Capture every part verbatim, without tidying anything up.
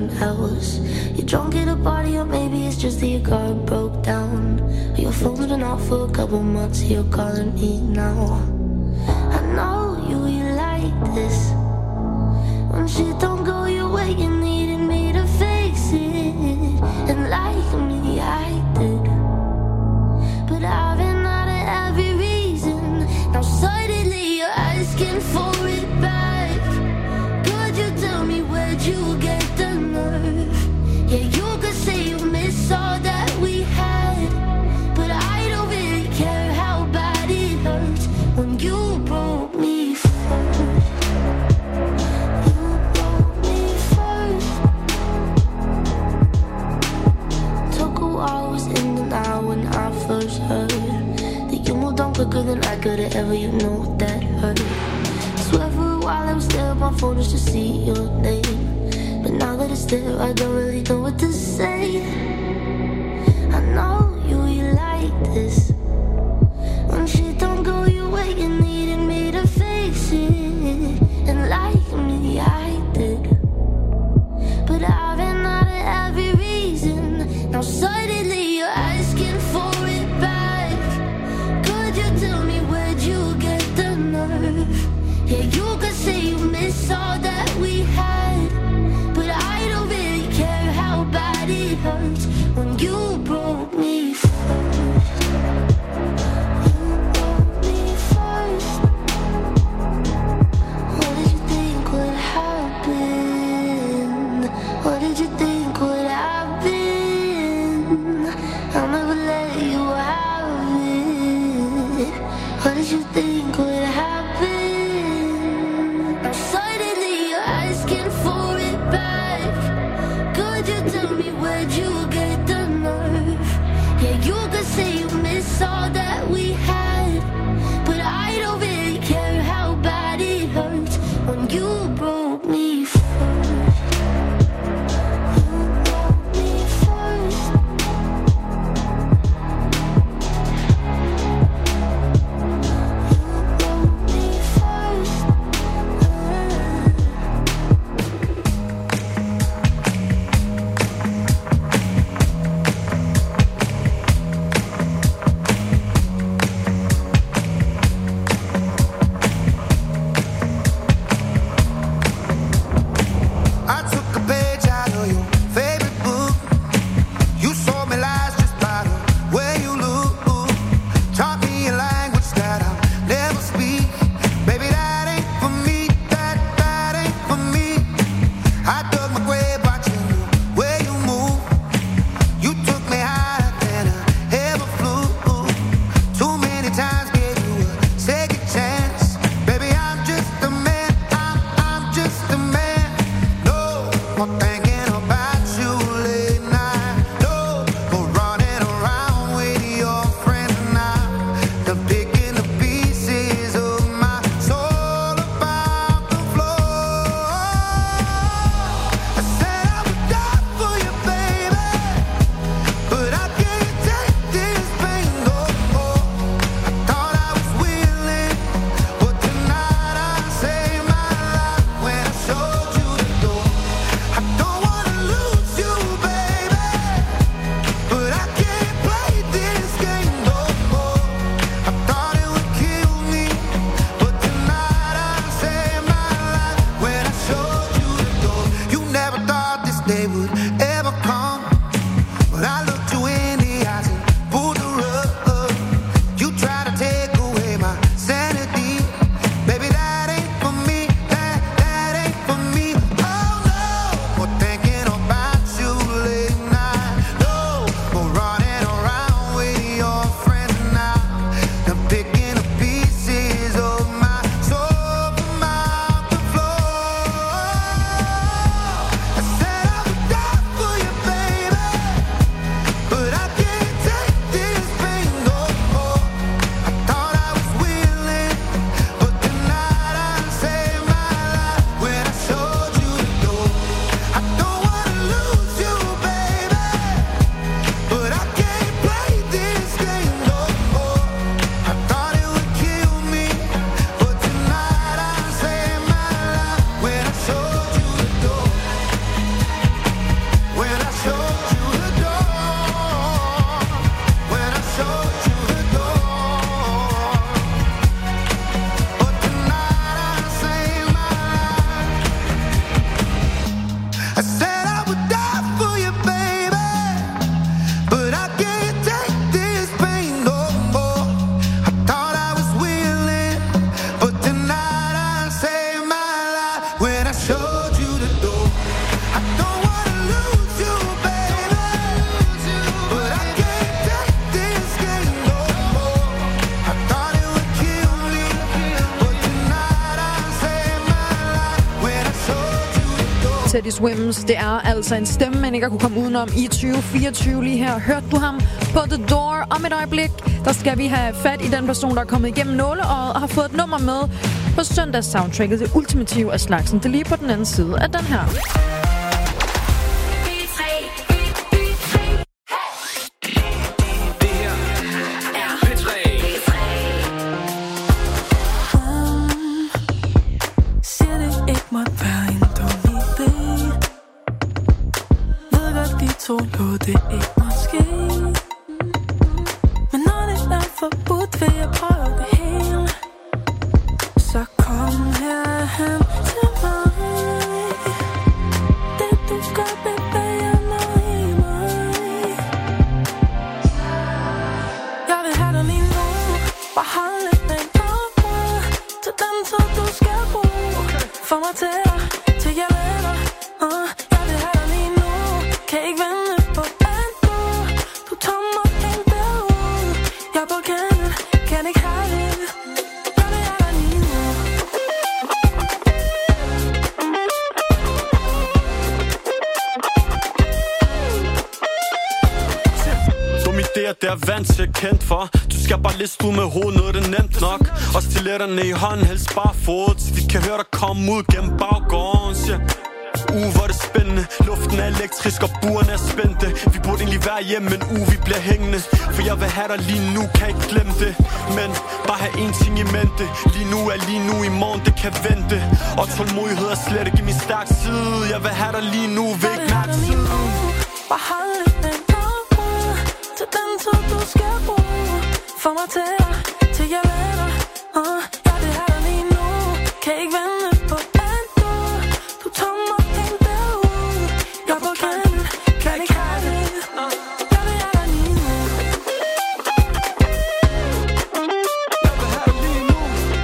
someone else. You're drunk at a party, or maybe it's just that your car broke down. Or your phone's been off for a couple months, you're calling me now. I know you, you like this. When shit don't go your way, you needed me to fix it. And like me, I did. But I've been out of every reason. Now suddenly you're asking for it back. Could you tell me where'd you get the nerve? Yeah, you could say you miss all that we had, but I don't really care how bad it hurts when you broke me first. You broke me first. Took a while, was in denial when I first heard that you moved on quicker than I could've ever, you know that hurt. Swear for a while I was there on my phone just to see your name, but now that it's there I don't really know what to say. I know you, you like this. When shit don't go your way, you needed me to fix it. And like me, I did. But I've been out of every reason. Now suddenly you're asking for it back. Could you tell me where'd you get the nerve? Yeah, you could say you miss all that we had, but I don't really care how bad it hurts when you broke me first. You broke me first. What did you think would happen? What did you think would happen? I'll never let you have it. What did you think would happen? Now suddenly you're asking for it back. Could you tell me where'd you get the nerve? Yeah, you could say you miss all that we had, but I don't really care how bad it hurts when you broke me first. You broke me first. You broke me first. I took a page out of your favorite book. You saw me lies just by the way you look. Taught me a language that I'll never speak. Baby, that ain't for me. That, that ain't for me. I dug my grave watching the way you move. You took me higher than I ever flew. Too many times gave you a second chance. Baby, I'm just a man. I'm, I'm just a man. No more thinking about you late night. No more running around with your friends now. Done picking the pieces of my soul about the floor. I said I would die for you, baby, but I can't take this pain no more. I thought I was willing, but tonight I saved my life when I showed you the door. I don't wanna lose you, baby, but I can't play this game no more. I thought it would kill me, but tonight I saved my life when I showed you the door. You never thought this day would ever come, but I looked you in the eyes and pulled the rug. You try to take away my sanity. Baby, that ain't for me. That, that ain't for me. Oh no, more thinking about you late night. No more running around with your friends now. Done picking the pieces of my soul from out the floor. I said I would die Teddy Swims. Det er altså en stemme, man ikke har kunne komme udenom i tyve fireogtyve lige her. Hørte du ham på The Door? Om et øjeblik, der skal vi have fat i den person, der er kommet igennem nåleøjet og har fået et nummer med på søndags soundtracket. Det ultimative af slagsen. Det er lige på den anden side af den her. Så lå det ikke måske. Men når det er forbudt, vil jeg prøve det hele. Så kom herhen til mig. Det du gør, bevæger mig i mig. Jeg vil have dig lige nu. Bare hold lidt med mig. Til den tid du skal bruge. Få mig til dig, til jeg lader. uh, Jeg vil have dig lige nu. Kan ikke vente på at du Du tager mig helt derud. Jeg er på kanten, kan ikke have det. Jeg vil have dig lige nu. Som idéer, det er vant til kendt for. Du skal bare liste ud med hovedet, noget det er nemt nok. Og stiletterne i hånden, helst bare fod, så de kan høre dig komme ud gennem baggården. Yeah. Uh, hvor er det spændende. Luften er elektrisk og buerne er spændte. Vi burde egentlig være hjemme, men uh, vi bliver hængende. For jeg vil have dig lige nu, kan ikke glemme det. Men bare have én ting i mente. Lige nu er lige nu, i morgen det kan vente. Og tålmodighed er slet ikke min stærk side. Jeg vil have dig lige nu, vil ikke mærke tid. Bare hold lidt med mig. Til den tid du skal bruge. Få mig til dig, til jeg lader. uh, Jeg vil have dig lige nu. Kan ikke vente på at du Du tager mig helt derud. Jeg er på kanten, kan ikke have det. Jeg vil have dig lige nu. Jeg vil have dig lige nu.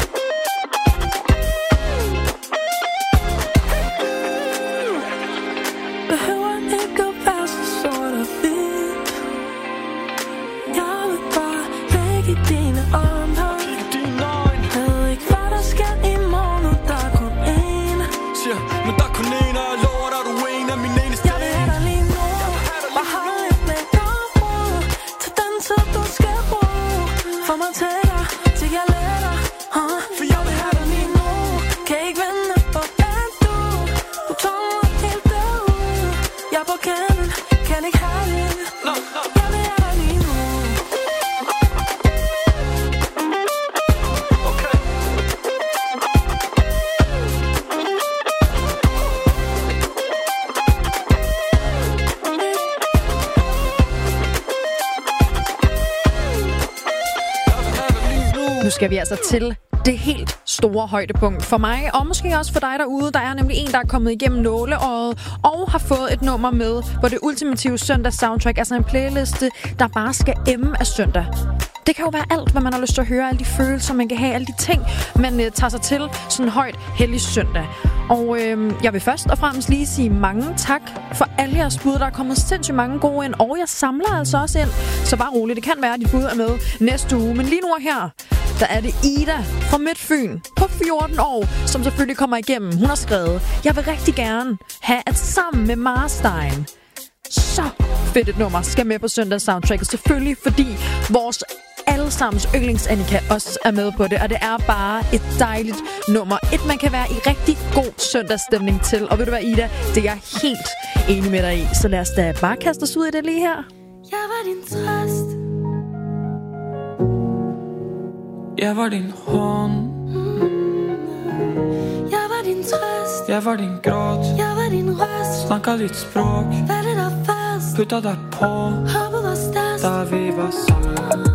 Behøver ikke at være så sort og hvidt. Jeg vil bare ligge i dine arme. Ved ikke hvad der sker i morgen, og der er kun én. Siger, men der er kun en, og jeg lover dig, du er en af mine eneste. Jeg vil have dig lige nu. Bare hold lidt med dig. Til den tid du skal bruge. Få mig til dig, til jeg lader dig. uh, For jeg vil have dig lige nu. Kan ikke vente på at du Du tager mig helt derud. Jeg er på kanten, kan ikke have det. Jeg vil have dig lige nu. Nu skal vi altså til det helt store højdepunkt for mig, og måske også for dig derude. Der er nemlig en, der er kommet igennem nåleøjet og har fået et nummer med på det ultimative søndags soundtrack, altså en playliste, der bare skal emme af søndag. Det kan jo være alt, hvad man har lyst til at høre, alle de følelser, man kan have, alle de ting, man øh, tager sig til sådan en højt hellig søndag. Og øh, jeg vil først og fremmest lige sige mange tak for alle jeres bud. Der er kommet sindssygt mange gode ind, og jeg samler altså også ind. Så bare roligt, det kan være, at de bud er med næste uge. Men lige nu her, der er det Ida fra Midtfyn på fjorten år, som selvfølgelig kommer igennem. Hun har skrevet, jeg vil rigtig gerne have, at sammen med Marstein, så fedt et nummer skal med på søndags soundtracket. Selvfølgelig, fordi vores allesammens yndlings Annika også er med på det. Og det er bare et dejligt nummer. Et, man kan være i rigtig god søndagsstemning til. Og ved du hvad, Ida? Det er jeg helt enig med dig i. Så lad os da bare kaste os ud i det lige her. Jeg var din trøst. Jeg var din hånd. Jeg var din trøst. Jeg var din gråt. Jeg var din røst. Snakka ditt språk. Valgte dig først. Putta deg på. Håbet var størst. Da vi var sammen.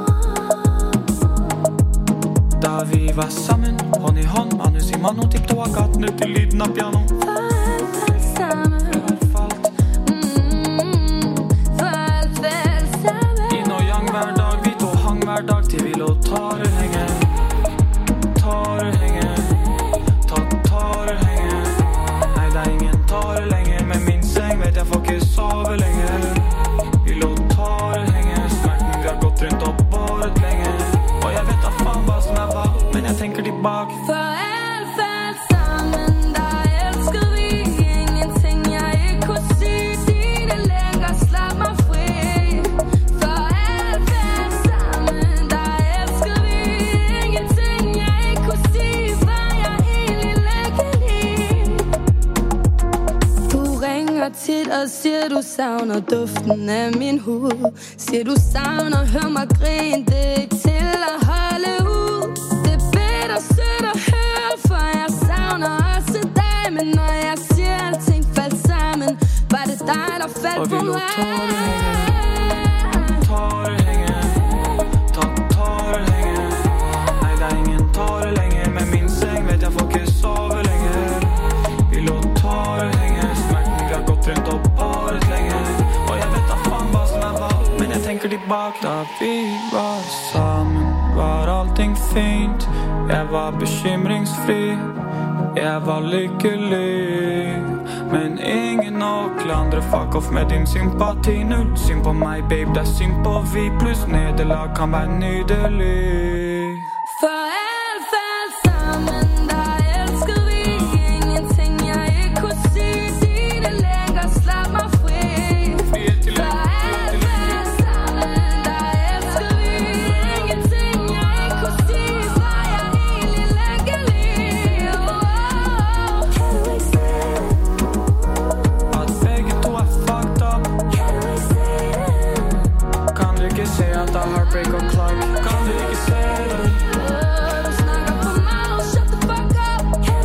Da vi var sammen. Hånd i hånd. Manus i mano. Tipptåa gaten ut til lyden av piano. Farvel sammen. Falt. Mm, farvel sammen. Yin og yang hver dag. Vi to hang hver dag til vi lå tårer henge. Tårer henge. Takk tårer henge. Nei, det er ingen tårer lenger. Med min seng vet jeg får ikke sove lenger. Vi lå tårer henge. Smerten vi har gått rundt og båret lenge. Og jeg vet da faen hva som er hva, men jeg tenker tilbake. Farvel sammen, da elsker vi. dejligt, og siger du savner duften af min hud. Siger du savner, hør mig grine, det er ikke til at holde ud. Det er bedre sødt at høre, for jeg savner også dig. Men når jeg siger, alting faldt sammen, var det dig, der faldt på mig. Tårer hænge, tårer, tårer hænge. Nej, der er ingen tårer længe. Med min seng ved jeg folk ikke sove længe. Vi lå tårer hænge. Smerten vi har gått rundt og båret længe. Og jeg vet da fan hvad som er var. Men jeg tænker tilbage. Da vi var sammen, var allting fint. Jeg var bekymringsfri. Jeg var lykkelig. Men ingen å klandre. Fuck off med din sympati. Null syn på mig, babe, det er syn på vi. Plus nederlag kan være nydelig. For alt faldt sammen, der elskede vi. Ingenting jeg ikke kunne sige. Sig det længere, slap mig fri. For alt faldt sammen, der elskede vi. Ingenting jeg ikke kunne sige. Var jeg egentlig lykkelig. At begge to er fucked up. Kan du ikke se at der er heartbreak og clark? Kan du ikke se det? Du snakker for meget, shut the fuck up.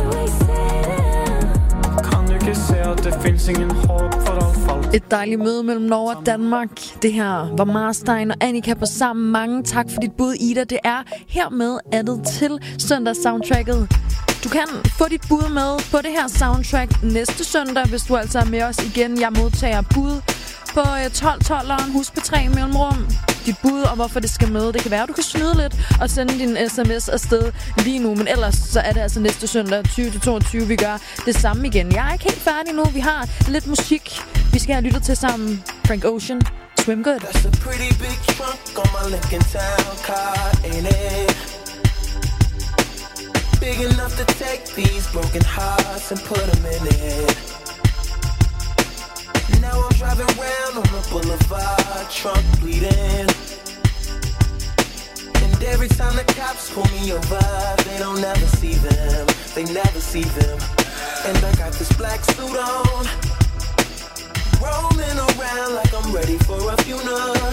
Kan du ikke se at det findes ingen håb for alt fald? Et dejligt møde mellem Norge og Danmark. Det her var Marstein og Annika på sammen. Mange tak for dit bud, Ida. Det er hermed addet til søndags soundtracket. Du kan få dit bud med på det her soundtrack næste søndag, hvis du altså er med os igen. Jeg modtager bud på tolv tolveren. Husk på tre mellemrum. Dit bud og hvorfor det skal med. Det kan være, at du kan snyde lidt og sende din sms afsted lige nu. Men ellers så er det altså næste søndag tyve til toogtyve, vi gør det samme igen. Jeg er ikke helt færdig nu. Vi har lidt musik, vi skal have lyttet til sammen. Frank Ocean, Swim Good. That's a pretty big trunk on my Lincoln Town car, ain't it? Big enough to take these broken hearts and put them in it. Now I'm driving round on the boulevard, trunk bleeding. And every time the cops pull me over, they don't ever see them, they never see them. And I got this black suit on, rolling around like I'm ready for a funeral.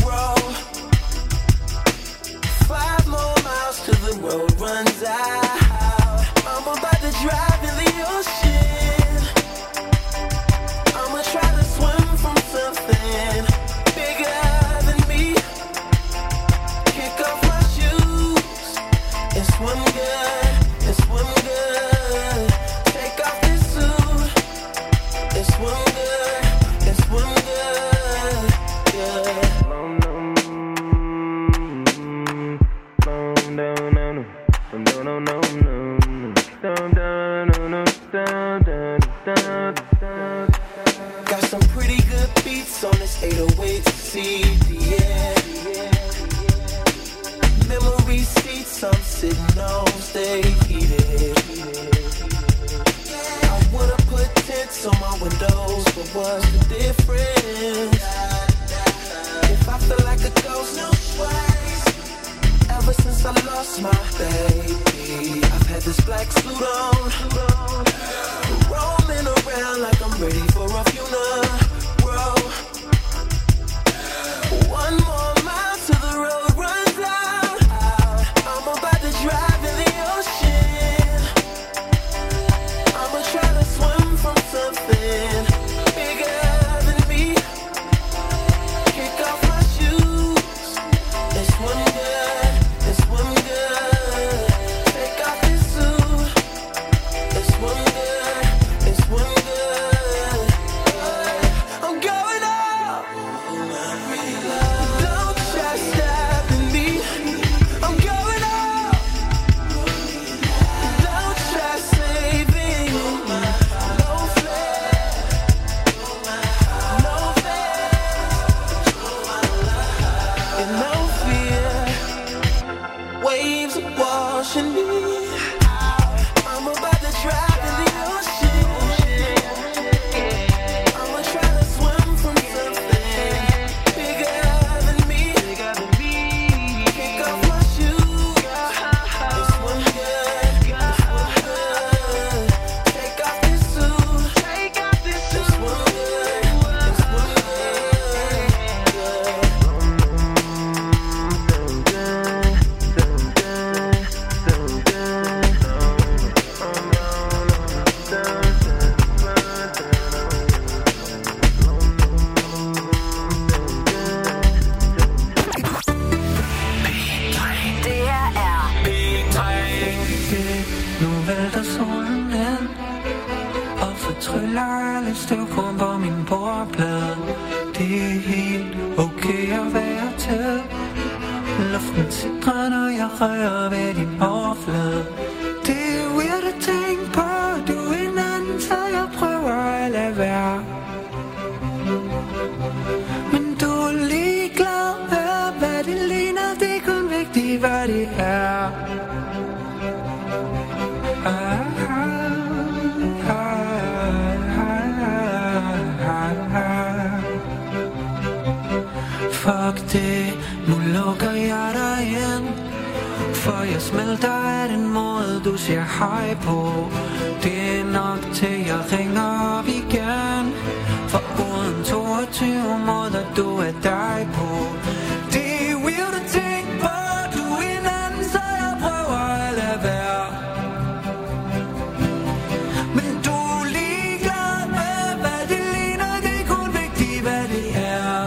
Five more miles till the road runs out. I'm about to drive in the ocean. I'ma try to swim from something bigger than me. Kick off my shoes and swim good, and swim good. Take off this suit and swim good, and swim good, yeah. Got some pretty good beats on this eight oh eight C D, yeah. Memory seats I'm sitting on stay heated. I would've put tints on my windows, but what's the difference? If I feel like a ghost, no twice. Ever since I lost my baby, I've had this black suit on, rolling around like I'm ready for a funeral. One more mile till the road runs out. I'm about to drive in the ocean. I'ma try to swim from something bigger than me. Kick off my shoes and swim good, and swim good. Take off this suit and swim good, and swim good. på min bordplade. Det er helt okay at være tæt. Luften sidder, når jeg rører ved din overflade. Det er weird at tænke på, du er en anden, så jeg prøver at lade være. Men du er ligeglad med, hvad det ligner. Det er kun vigtigt, hvad det er. Fuck det, nu lukker jeg dig ind. For jeg smelter af den måde, du siger hej på. Det er nok til, jeg ringer op igen. For uden toogtyve måder, du er dig på. Det er weird at tænke på, du er en anden, så jeg prøver at lade være. Men du er ligeglad med, hvad det ligner. Det er kun vigtigt, hvad det er.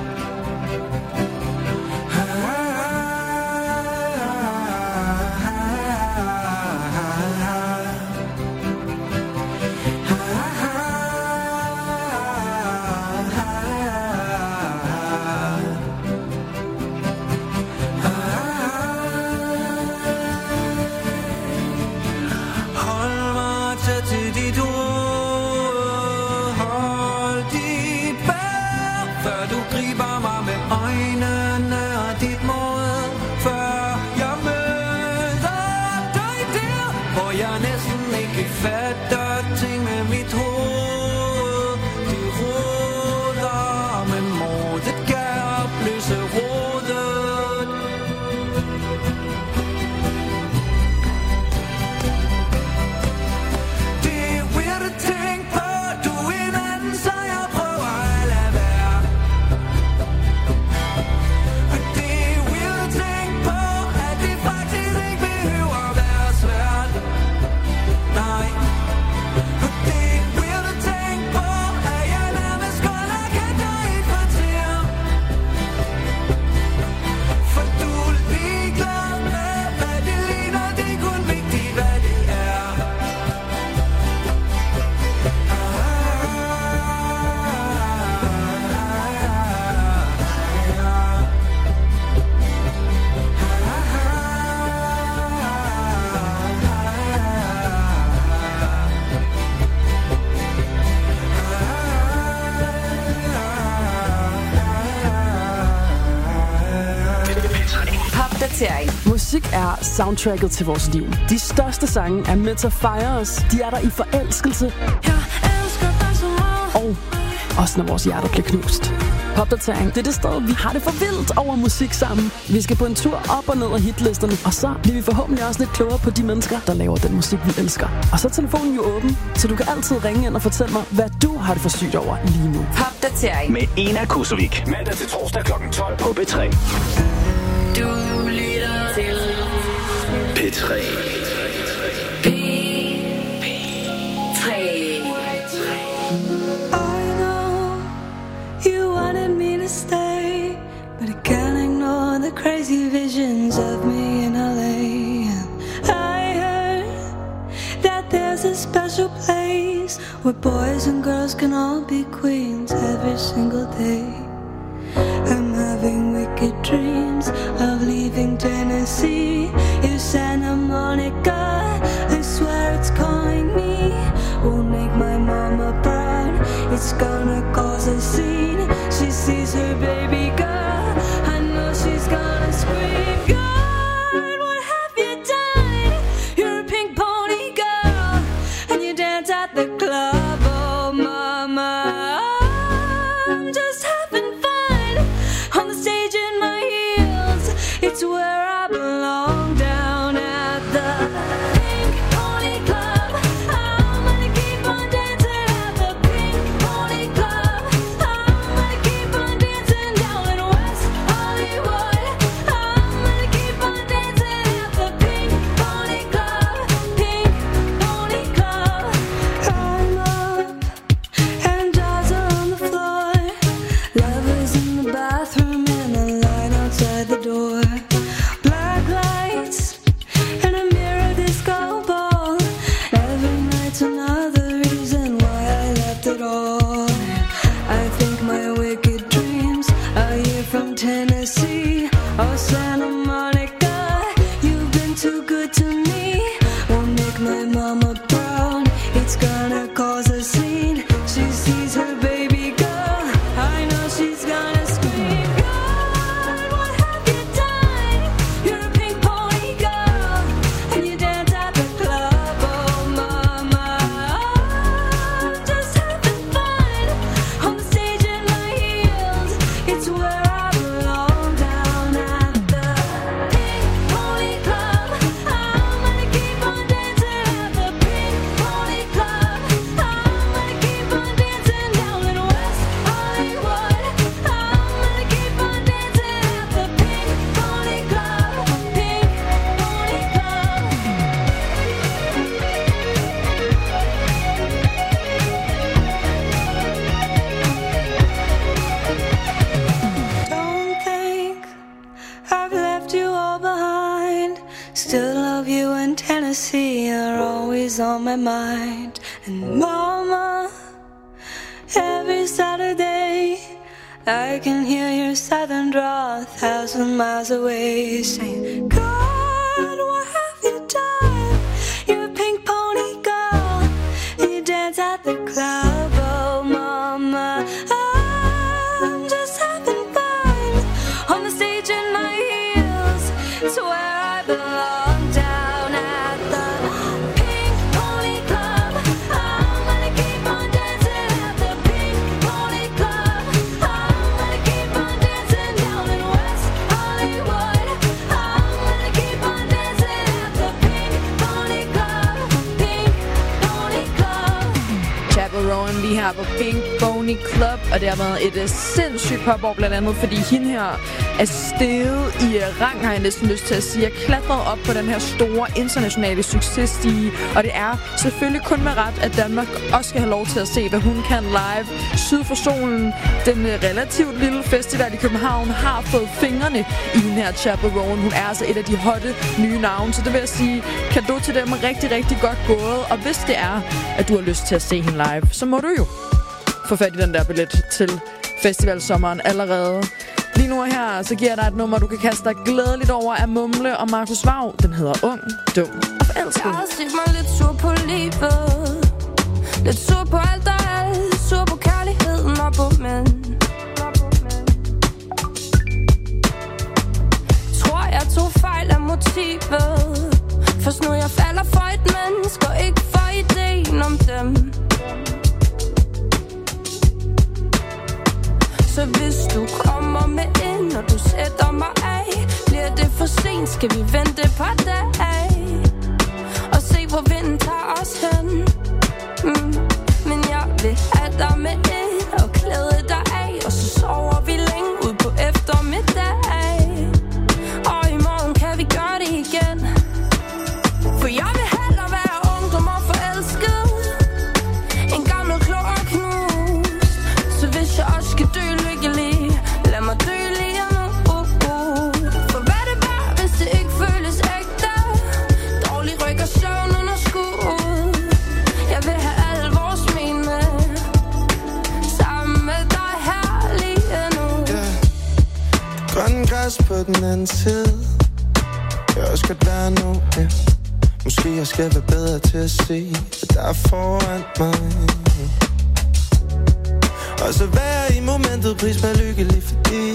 Musik er soundtracket til vores liv. De største sange er med til at fejre os. De er der i forelskelse. Og også når vores hjerter bliver knust. Popdatering, det er det sted, vi har det for vildt over musik sammen. Vi skal på en tur op og ned af hitlisterne. Og så bliver vi forhåbentlig også lidt klogere på de mennesker, der laver den musik, vi elsker. Og så er telefonen jo åben, så du kan altid ringe ind og fortælle mig, hvad du har det for sygt over lige nu. Popdatering med Ena Kusovik. Mandag til torsdag klokken tolv på B tre. Du lytter til P tre. P tre. I know you wanted me to stay, but I can't ignore the crazy visions of me in L A. I heard that there's a special place where boys and girls can all be queens every single day. I'm having wicked dreams of leaving Tennessee. If Santa Monica, I swear it's calling me, won't make my mama proud. It's gonna cause a scene. She sees her baby girl, I know she's gonna scream. God, what have you done? You're a pink pony girl, and you dance at the club. Oh mama, I'm just having fun on the stage in my heels. It's where I belong, down at the Pink Pony Club. I'm gonna keep on dancing at the Pink Pony Club. I'm gonna keep on dancing down in West always on my mind. And mama, every Saturday I can hear your southern drawl a thousand miles away, saying, God, what have you done? You're a pink pony girl, you dance at the club. Oh mama, I'm just having fun on the stage in my heels. It's where I belong, down at the Pink Pony Club. I'm gonna keep on dancing at the Pink Pony Club. I'm gonna keep on dancing down in West Hollywood. I'm gonna keep on dancing at the Pink Pony Club. Pink Pony Club. Chappell Roan lige her på Pink Pony Club, og det har været et uh, sindssygt popår, blandt andet fordi hende her er steget i uh, rang, har jeg næsten lyst til at sige, er klatret op på den her store internationale successtige, og det er selvfølgelig kun med ret, at Danmark også skal have lov til at se, hvad hun kan live. Syd for solen, den uh, relativt lille festival i København, har fået fingrene i den her Chappell Roan. Hun er altså et af de hotte nye navne, så det vil jeg sige, cadeau til dem er rigtig, rigtig godt gået, og hvis det er, at du har lyst til at se hende live, så må du jo få fat i den der billet til festivalsommeren allerede. Lige nu her, så giver jeg dig et nummer, du kan kaste dig glædeligt over af Mumle og Markus Vav. Den hedder Ung, Dum og Forelsket. Jeg har set mig lidt sur på livet, lidt sur på alt og alt, sur på kærligheden og på mænd. Tror jeg tog fejl af motivet, først nu jeg falder for et menneske og ikke for ideen om dem. Så hvis du kommer med ind, og du sætter mig af, bliver det for sent, skal vi vente et par dage og se, hvor vinden tager os hen. mm. Men jeg vil have dig med ind og klæde dig af, og så sover vi længe ud på eftermiddag. Og i morgen kan vi gøre det igen, for jeg vil hellere være ungdom og forelsket, en gammel klog og knust. Så hvis jeg også skal dø lykkelig, lad mig dø lige nu. uh, uh. For hvad det var, hvis det ikke føles ægte, dårlig ryg og søvn under skud. Jeg vil have alle vores men med, sammen med dig her lige nu. Yeah. Grønne græs på den anden side, jeg også godt være nu, yeah. Måske jeg skal være bedre til at se, hvad der er foran mig. Og så være i momentet, pris mig lykkelig, fordi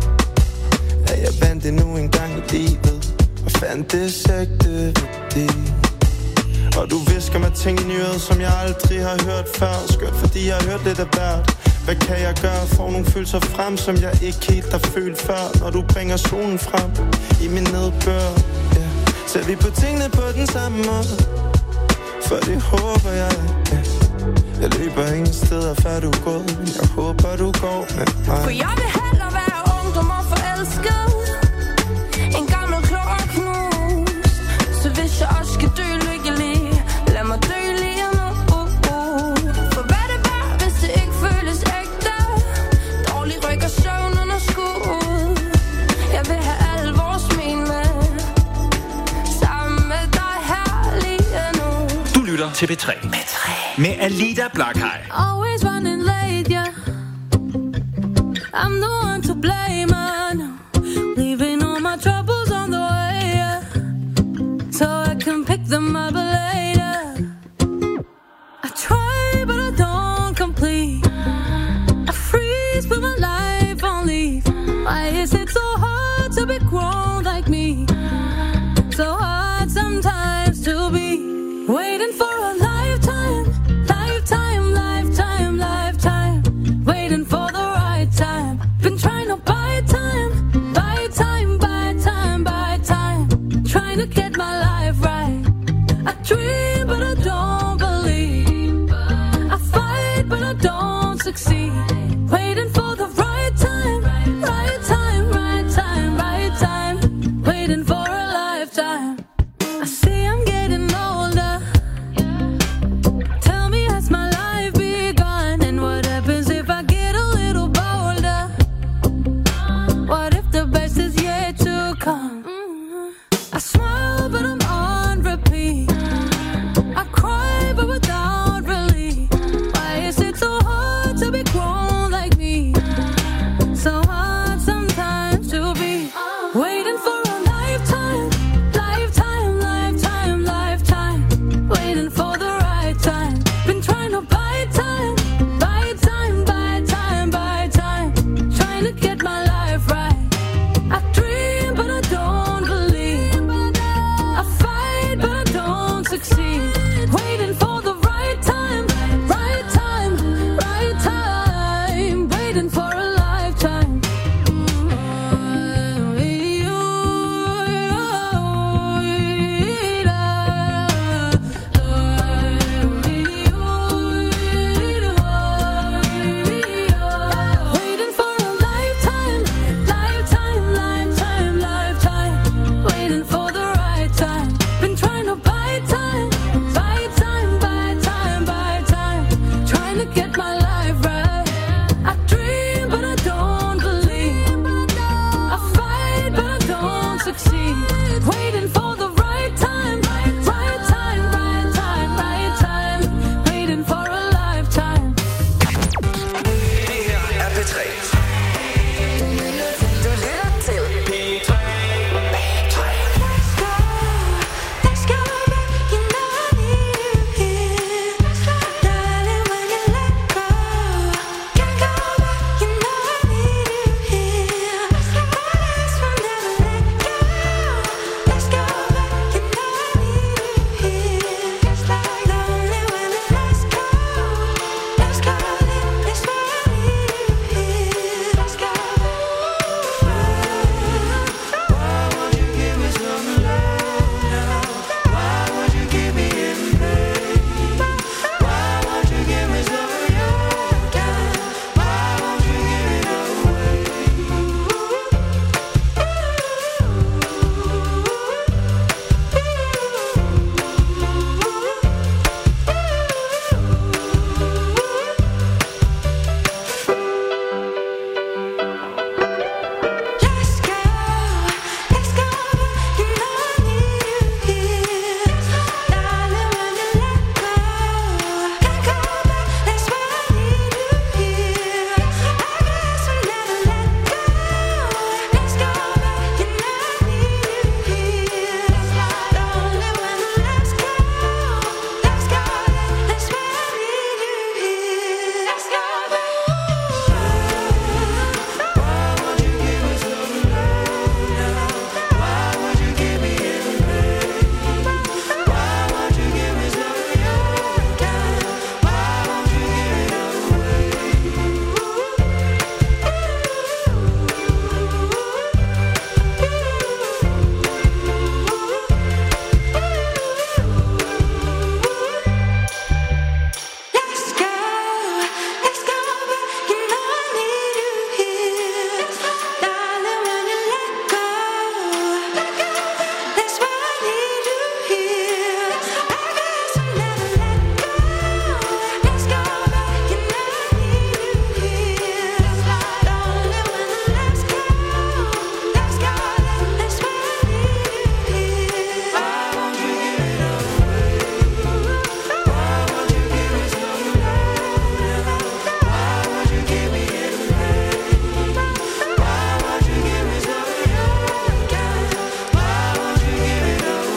at jeg vandt det nu en gang i livet, og fandt det sægte værdi. Og du visker mig ting i nyheder, som jeg aldrig har hørt før. Skørt, fordi jeg har hørt lidt af hvert. Hvad kan jeg gøre? Får nogle følelser frem, som jeg ikke helt har følt før. Når du bringer solen frem i min nedbør, yeah. Ser vi på tingene på den samme måde, for det håber jeg, yeah. Jeg løber ingen steder før du er gået, men jeg håber du går med mig. For jeg vil hellere være ungdom og forelsket, en gammel klog og knust. Så hvis jeg også skal dø lykkelig, lad mig dø lige nu. uh, uh. For hvad det var, hvis det ikke føles ægte, dårlig ryg og søvn under skud. Jeg vil have alle vores men med, sammen med dig her lige nu. Du lytter til P tre. P tre. Med Alida Blakhaj. Always running late, yeah. I'm the one to blame, I know. Leaving all my troubles on the way, yeah. So I can pick them up later. I try, but I don't complete. I freeze, put my life on leave. Why is it so hard to be grown like me? So hard sometimes to be waiting for a lifetime. Lifetime, lifetime, lifetime, waiting for the right time. Been trying to buy time, buy time, buy time, buy time, trying to get my life right. I dream, but I don't believe. I fight, but I don't succeed. Waiting for the right time, right time, right time, right time, waiting for a lifetime. I see I'm getting older. Tell me, has my life begun? And what happens if I get a little bolder? What if the best is yet to come? I smile, but I'm on repeat. I cry.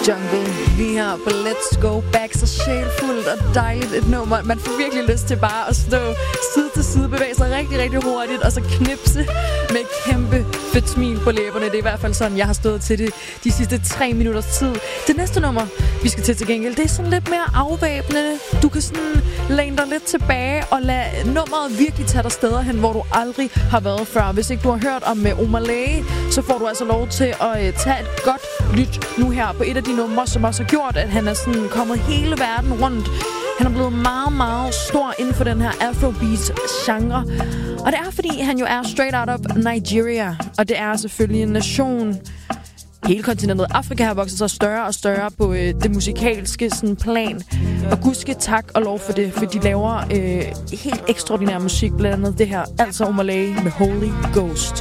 Jungle lige her på Let's Go Back. Så sjælfuldt og dejligt et nummer. Man får virkelig lyst til bare at stå side til side, bevæge sig rigtig, rigtig hurtigt, og så knipse med et kæmpe fedt smil på læberne. Det er i hvert fald sådan, jeg har stået til det de sidste tre minutters tid. Det næste nummer, vi skal til til gengæld, det er sådan lidt mere afvæbnende. Du kan sådan læne dig lidt tilbage og lade nummeret virkelig tage dig steder hen, hvor du aldrig har været før. Hvis ikke du har hørt om uh, Omar Lay, så får du altså lov til at uh, tage et godt lyt nu her på et af de numre, som også har gjort, at han er sådan kommet hele verden rundt. Han er blevet meget, meget stor inden for den her Afrobeat-genre. Og det er, fordi han jo er straight out of Nigeria. Og det er selvfølgelig en nation. Hele kontinentet Afrika har vokset sig større og større på øh, det musikalske sådan, plan. Og gudske tak og lov for det, for de laver øh, helt ekstraordinær musik. Blandt andet det her, altså Omar Lay med Holy Ghost.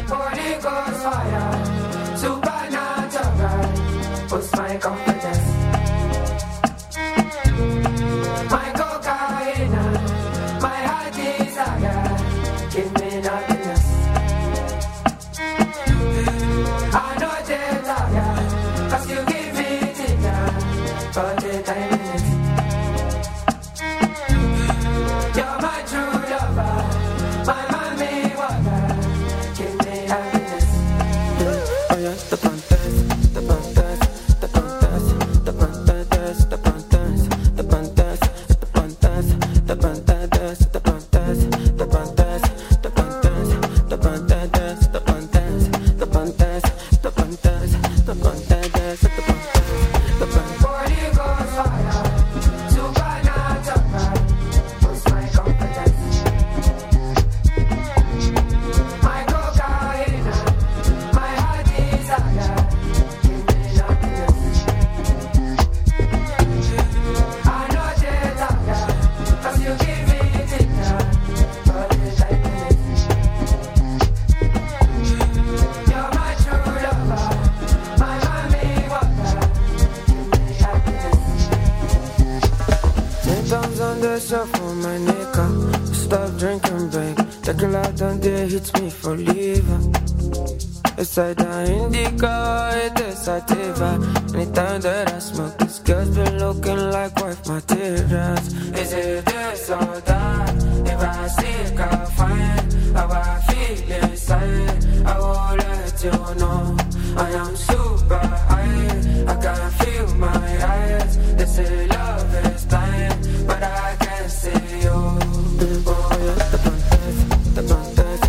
Inside the indica, it is sativa. Anytime that I smoke, this girl's been looking like wife materials. Is it this or that? If I seek, I'll find how I feel inside. I will let you know I am super high. I can feel my eyes. They say love is blind, but I can't see you. Oh, yeah, the fantasy, the fantasy.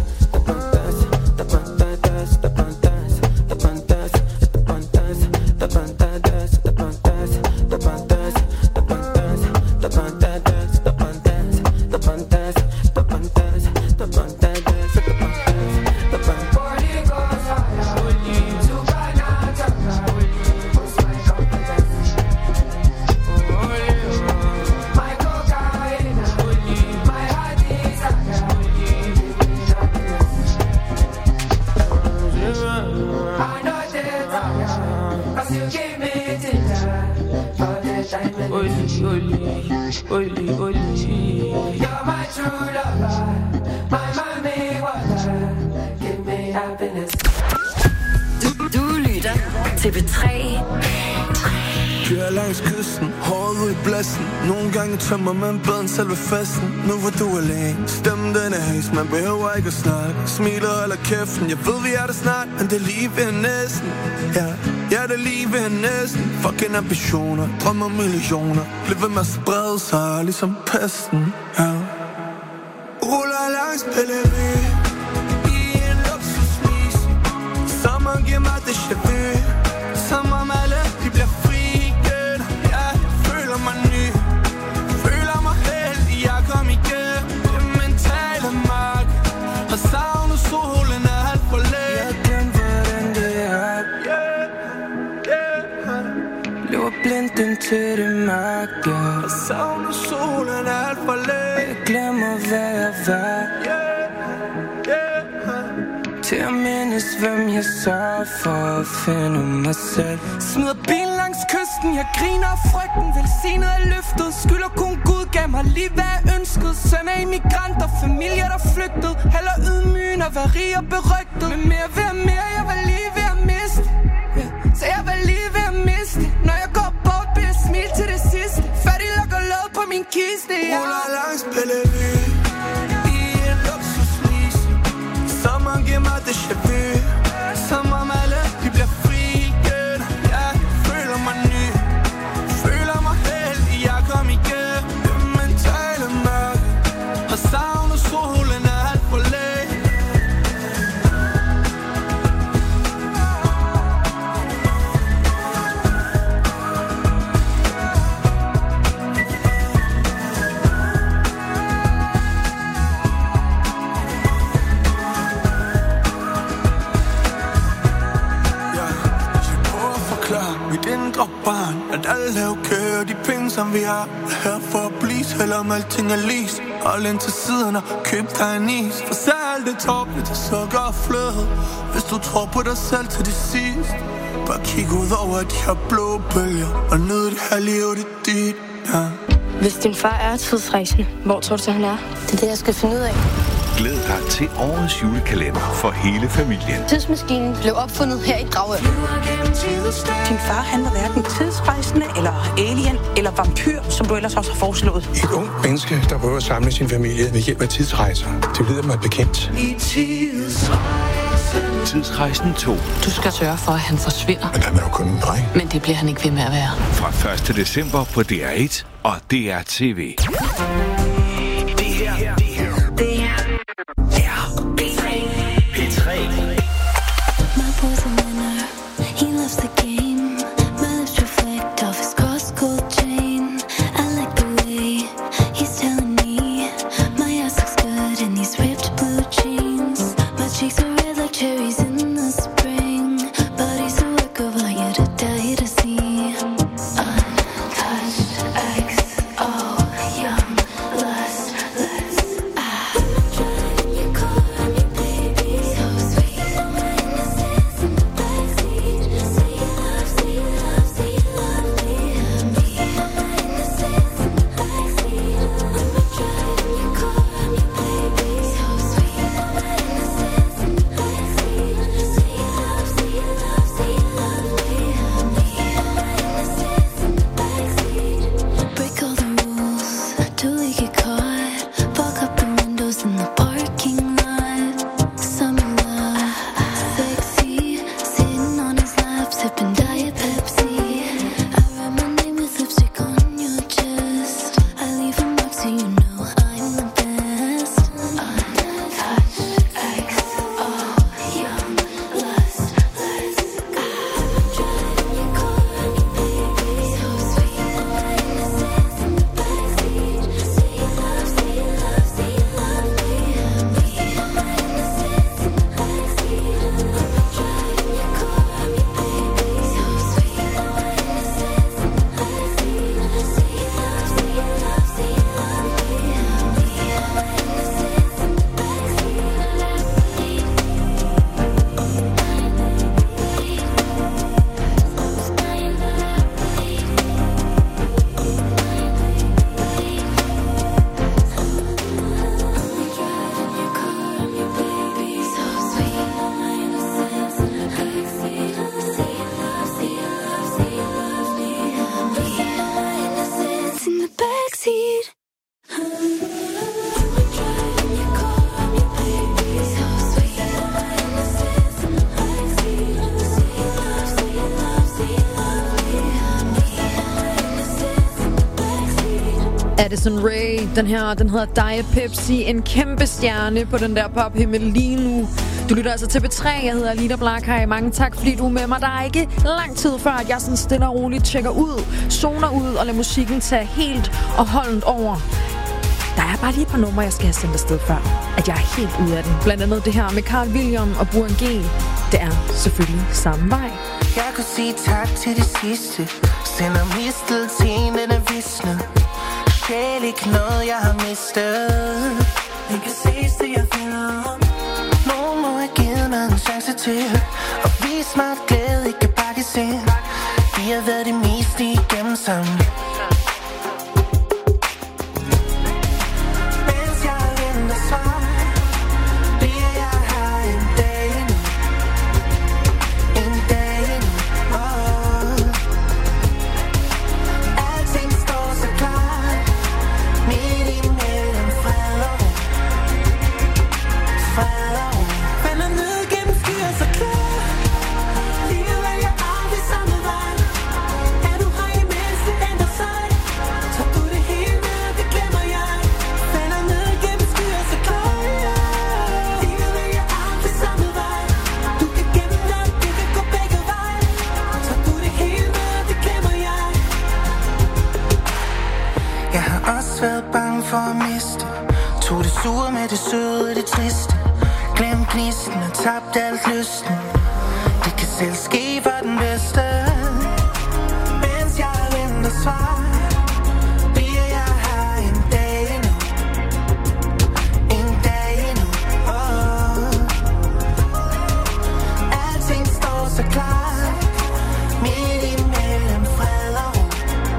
Tømmer man bedre end selve festen. Nu hvor du er alene. Stemmen den er hæs, man behøver ikke at snakke. Smiler eller kæften, jeg ved vi er der snart. Men det er lige ved næsten. Ja, ja det er lige ved næsten. Fucking ambitioner, drømmer millioner. Bliv ved med at sprede sig, ligesom pesten. Ja. Ruller langs Pellery i en luksusmis. Sommeren giver mig déjà vu. Som om alle de bliver fri igen. Ja, jeg føler mig ny. Jeg kom igen, det mentale mørke. Har savnet solen er alt for let. Jeg glemte hvordan det er. Yeah, yeah. Løber blindt ind til det mørke. Har savnet solen er alt for let. Jeg glemmer hvad jeg var. Yeah, yeah. Til at mindes hvem jeg sørger for at finde mig selv. Smider bilen langs kysten, jeg griner af frygten. Velsignet er løftet, skylder kun Gud. Gav mig lige hvad jeg ønskede. Søn af immigranter, familier der flygtede. Heller ydmygen og være rig og berygtet. Men mere ved mere, jeg var lige ved at miste. Så jeg var lige ved at miste. Når jeg går sidste år. Ruller langs Bellevue i en luksuslease. Sommeren giver mig déjà vu. Som om alle de bliver fri igen. Jeg føler mig ny. Føler mig heldig, jeg kom igen. Det mentale mørke har savnet solen er alt for læg. Indre barn, at alle er okay, og de penge som vi har er her for at blive, selvom alting er lis. Hold ind til siden og køb dig en is. For så alt det tåbeligt til sukker og fløde. Hvis du tror på dig selv til det sidst, bare kig ud over de her blå bølger og nyd det her liv, det er dit, ja. Hvis din far er tidsrejsende, hvor tror du så han er? Det er det, jeg skal finde ud af. Glæd dig til årets julekalender for hele familien. Tidsmaskinen blev opfundet her i Dragør. Din far, han var hverken tidsrejsende, eller alien, eller vampyr, som du ellers også har foreslået. Et ung menneske, der prøver at samle sin familie ved hjælp af tidsrejser. Det lyder mig bekendt. I tidsrejsen. Tidsrejsen to. Du skal sørge for, at han forsvinder. Men han er jo kun en dreng. Men det bliver han ikke ved med at være. Fra første december på D R et og D R T V. Det her, det her, det her er P tre. P tre. My boy's a winner, he loves the game. My lips reflect off his cross-gold chain. I like the way he's telling me my ass looks good in these ripped blue jeans. My cheeks are red like cherries in the spring. Body's a work of art, yet a die to see. Untouched, X O, young, lustless. I'm driving your car, I'm your baby. So sweet, my innocence in the backseat. Say you love, say you love, say you love me. Me, my innocence in the backseat. I'm driving your car, I'm your baby. So sweet, my innocence in the backseat. Say you love, say you love, say you love me. Me, my innocence in the backseat. Break all the rules till we get caught. Fog up the windows in the parking lot. Summer love, sexy. Sitting on his lap, sipping Diet Pepsi. I write my name with lipstick on your chest. I leave a mark so you know I'm the best. Untouched, X O, young, lustless. I'm driving your car, I'm your baby. So sweet, my innocence in the backseat. Say you love, say you love, say you love me. Me, my innocence in the backseat. I'm driving your car, I'm your baby. So sweet, my innocence in the backseat. Say you love, say you love, say you love me. Me, my innocence in the backseat. Addison Rae, den her, den hedder Diet Pepsi. En kæmpe stjerne på den der pophimmel lige nu. Du lytter altså til P tre. Jeg hedder Alida Blakhaj. Mange tak, fordi du er med mig. Der er ikke lang tid før, at jeg sådan stille og roligt tjekker ud, zoner ud og lader musikken tage helt og holdent over. Der er bare lige et par numre, jeg skal have sendt afsted før, at jeg er helt ude af den. Blandt andet det her med Carl William og Burhan G. Det er selvfølgelig samme vej. Jeg kunne sige tak til det sidste. Sender mistet til en, den er visnet. Sjæl ikke noget, jeg har mistet. Vi kan ses, det jeg finder om. Nogen må have givet mig en chance til og vise mig, at glæde ikke kan pakkes ind. Vi har været det meste igennem sammen. Mens jeg venter svar, bliver jeg her en dag endnu. En dag endnu. Oh. Alting står så klart. det søde, det triste. Glem gnisten og tabt alt lysten. Det kan selv ske for den bedste. Mens jeg venter svar, bliver jeg her en dag endnu. En dag endnu. Oh. Alting står så klart. Midt imellem fred og ro.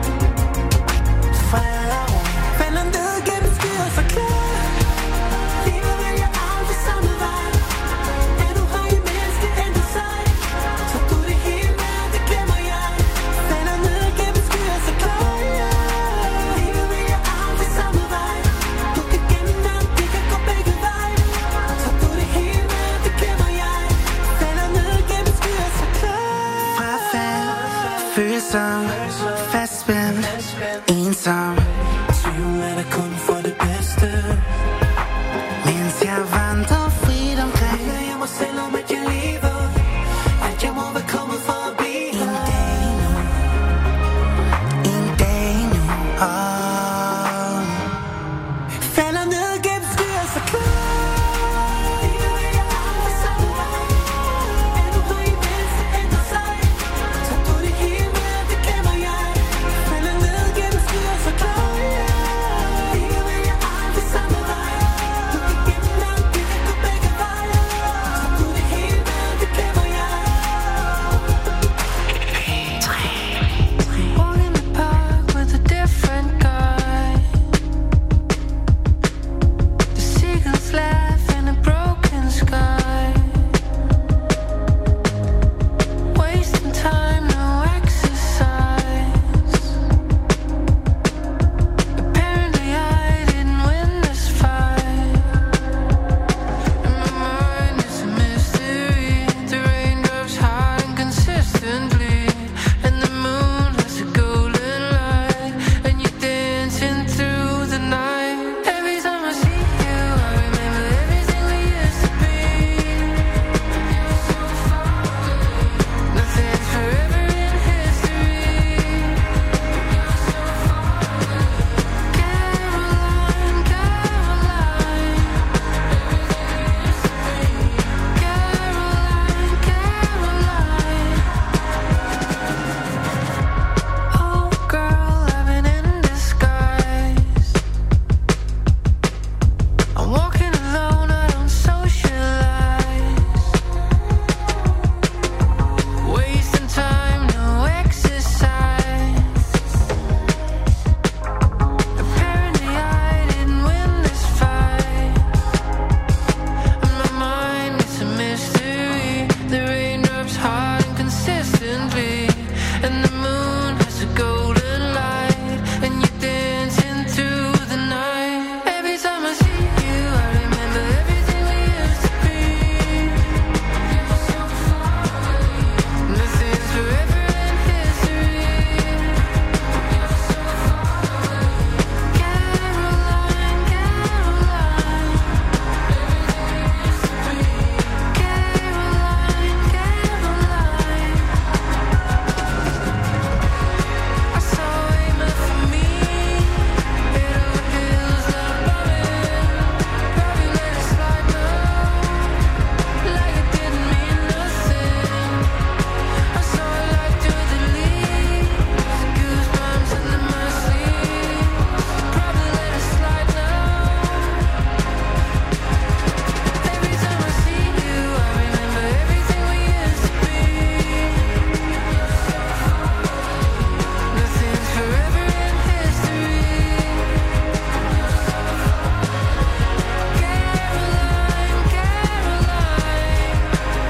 Fred og ro. Falder ned gennem skyer så klar. Livet vælger aldrig samme vej. Er du høj imens det ændrer sig, så du det hele med, det glemmer jeg. Falder ned gennem skyer så klar. Livet vælger aldrig samme vej. Du kan gennem alt, det kan gå begge veje. Så du det hele med, det glemmer jeg. Falder ned gennem skyer så klar. Frafald, følsom, fastspændt, ensom. Tvivl er der kun for det bedste. Mens jeg vandrer frit omkring, minder jeg mig selv om, at jeg lever. At jeg må være kommet for at blive en dag nu. En dag nu. Oh. Falder ned gennem skyer så klar. Livet vælger aldrig samme vej. Er du høj imens det ændrer sig, så du det hele med, det glemmer jeg. Falder ned gennem skyer så klar. Livet vælger aldrig samme vej. Du kan gennem alt, det kan gå begge veje. Så du det hele med, det glemmer jeg. Walk in the park with a different guy. The seagulls laugh in a broken sky. Wasting time, no exercise. Apparently I didn't win this fight. And my mind is a mystery. The raindrops hard and consistently, and the moon has a golden light, and you're dancing through the night. Every time I see you, I remember everything we used to be. Nothing's forever in history. Caroline, Caroline. Caroline, Caroline. Oh girl, I've been in disguise. I'm walking alone, I don't socialize. Wasting time, no exercise. Apparently I didn't win this fight. And my mind is a mystery. The raindrops hard and consistently, and the moon has a golden light, and you're dancing through the night. Every time I see you, I remember everything we used to be. Nothing's forever in history. Caroline, Caroline. Caroline, Caroline. I saw it meant for me. It all feels like bombing. Probably let it slide now, like it didn't mean nothing. I saw it like through the leaves, goosebumps under my sleeve. Probably let it slide now. Every time I see you, I remember everything we used to be. Nothing's forever in history. Caroline, Caroline.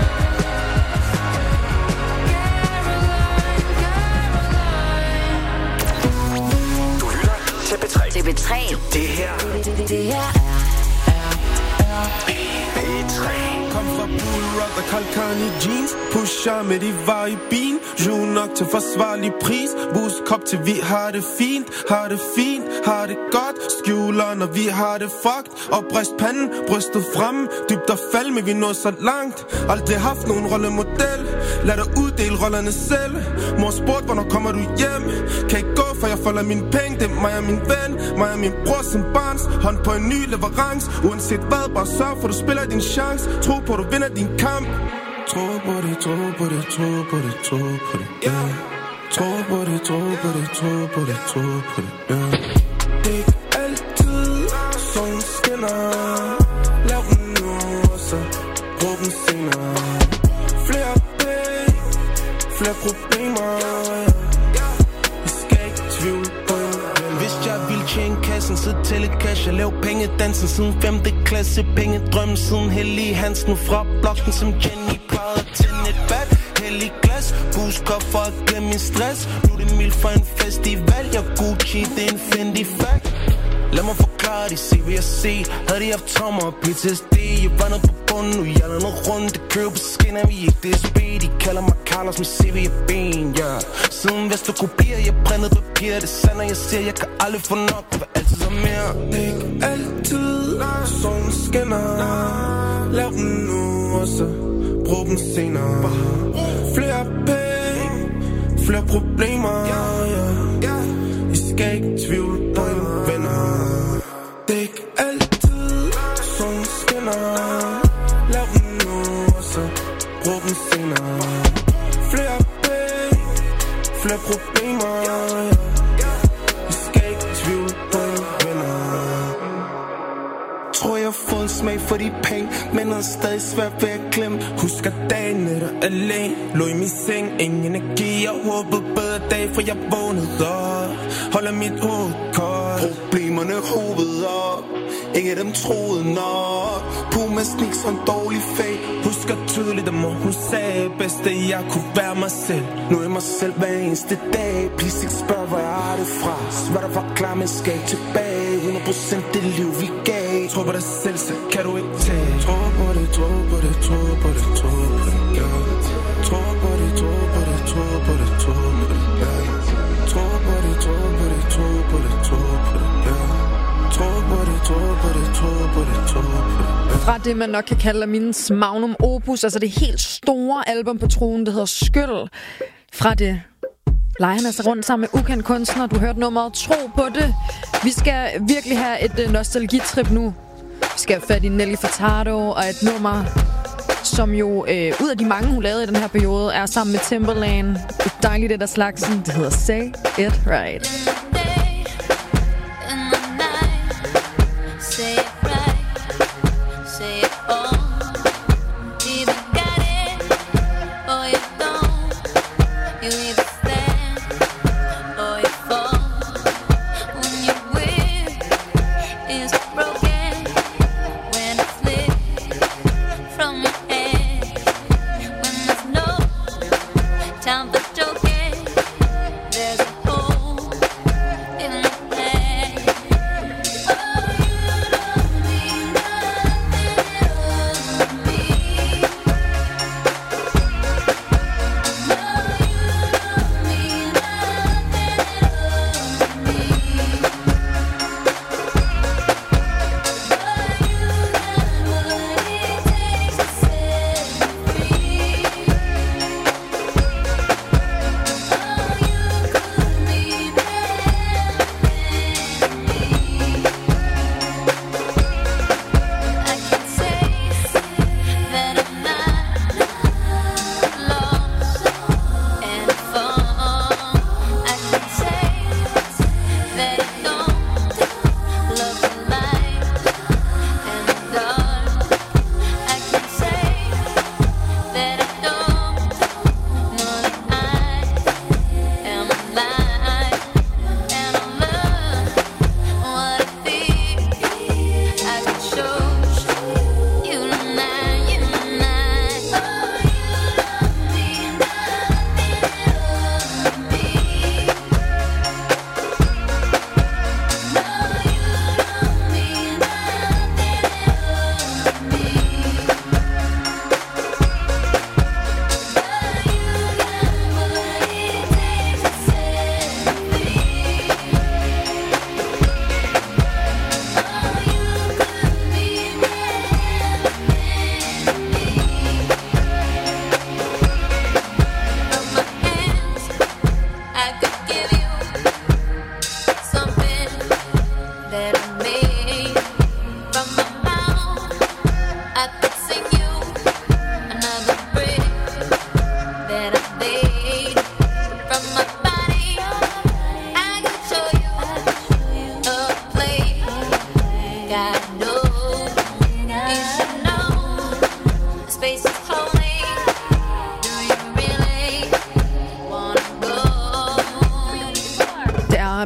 Du lytter til P tre. Til P tre. Det her Det her P tre. Kom fra Bull Rock og Kalkani jeans. Pusher med de var i bin. Jule nok til forsvarlig pris. Bus kop til vi har det fint. Har det fint, har det godt. Skjuler når vi har det fucked. Og brist panden, brystet fremme. Dybt og fald, men vi når så langt. Aldrig haft nogen rollemodel. Lad dig uddele rollerne selv. Mor spurgte, hvornår kommer du hjem? Kan ikke gå, for jeg folder mine penge. Det er mig og min ven, mig og min bror som barns. Hånd på en ny leverance. Uanset hvad, bare sørg for, du spiller din chance. Tro på, du vinder din kamp. Tro på det, tro på det, tro på det, tro på det, yeah. Tro på det, tro på det, tro på det, tro på det, yeah. Det er ikke altid, solen skinner. Lav den nu, og så brug den senere. Flere penge, flere problemer. Jeg skal ikke tvivle på en. Hvis jeg ville tjene kassen, så tælle cash. Jeg laver pengedansen siden femte klasse. Pengedrømmen siden Hellig Hansen. Fra blokken som Jenny plejede at tænde et bad. Hellig glas, busker for at glemme min stress. Nu er det mild for en festival. Jeg Gucci, det er en Fendi fact. Lad mig forklare det, se hvad jeg se. Havde de haft traumer og P T S D. Jeg var nede på bunden, nu jeg er noget rundt. Det kører på skinner, vi ikke D S B. De kalder mig Carlos med C V og ben, ja yeah. Siden Vesterkopier, jeg brændede papir. Det er sandt, og jeg siger, jeg kan aldrig få nok. Det var altid så mere. Det er ikke altid, solen skinner. Lav den nu, og så brug den senere. Flere penge, flere problemer, ja. I skal ikke tvivle på en venner. Det er ikke altid, solen skinner. Lav den nu, og så brug den senere. Flere penge, flere problemer, ja. I skal ikke tvivle på en venner. Tror jeg har fået en smag for de penge, men er stadig svært ved at glemme. Husker dagen netter alene, lå i min seng, ingen energi. Jeg håbede bedre dag, for jeg vågnede op. Holder mit hoved koldt, problemerne hovedet op. Ingen af dem troede nok. Puma snik som en dårlig fag. Husker tydeligt, at mor hun sagde bedst, at jeg kunne være mig selv. Nu er jeg mig selv hver eneste dag. Please ikke spørg, hvor jeg har det fra. Svært at forklare, men skal ikke tilbage. hundrede procent det liv vi gav. Tro på dig selv, så kan du ikke tage. Tro på det, tro på det, tro på det, tro på det, yeah. Tro på det, tro på det, tro på det, tro på det, yeah. Tro på det, tro på det, tro på det, tro på det, yeah. Tro på det, tro på det, tro på det, tro på det. Fra det, man nok kan kalde Amines magnum opus, altså det helt store album på tronen, det hedder Skyld. Fra det leger han altså rundt sammen med ukendt kunstner. Du hørte nummeret Tro på det. Vi skal virkelig have et uh, nostalgitrip nu. Vi skal have fat i Nelly Furtado og et nummer, som jo øh, ud af de mange, hun lavede i den her periode, er sammen med Timbaland. Et dejligt et af slagsen. Det hedder Say It Right. Time for joking. There's a hole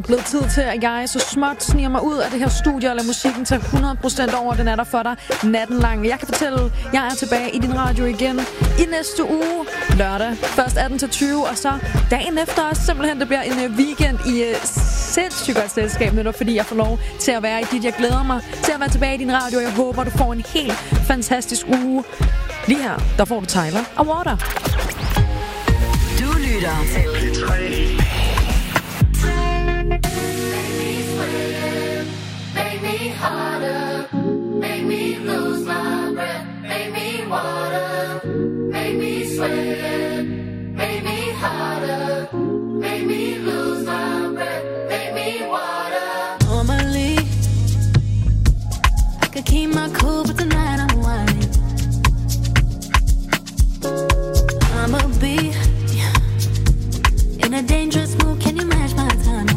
blevet tid til, at jeg så småt sniger mig ud af det her studie og lader musikken tage hundrede procent over. Den er der for dig natten lang. Jeg kan fortælle, at jeg er tilbage i din radio igen i næste uge, lørdag, først atten til tyve, og så dagen efter også simpelthen, det bliver en weekend i uh, sindssygt godt selskab, netop fordi jeg får lov til at være i dit. Jeg glæder mig til at være tilbage i din radio, og jeg håber, du får en helt fantastisk uge. Lige her, der får du Tyler og Water. Du lytter til P tre. Make me harder, make me lose my breath, make me water, make me sweat, make me harder, make me lose my breath, make me water. Normally, I could keep my cool, but tonight I'm whining. I'ma be in a dangerous mood, can you match my timing?